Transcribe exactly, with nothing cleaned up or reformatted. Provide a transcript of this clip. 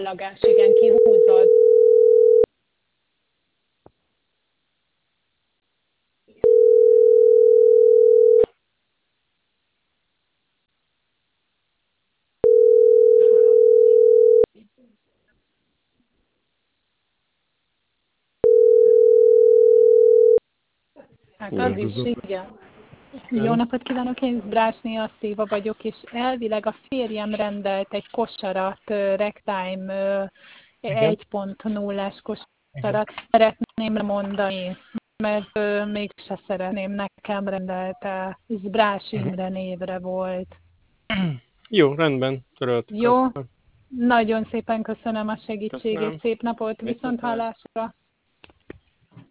ballagás, igen, kihúzod. Hát az is, Üldözött. igen. Jó napot kívánok, én Brásné Széva vagyok, és elvileg a férjem rendelt egy kosarat, uh, Ragtime uh, Igen. egy pont nullás Igen. kosarat. Szeretném lemondani, mert uh, mégse szeretném, nekem rendelte. Ez Brás Uh-huh. Imre névre volt. Jó, rendben, töröltük Jó, akkor. nagyon szépen köszönöm a segítségét, Köszönöm. szép napot, viszont Viszontlátásra. hallásra.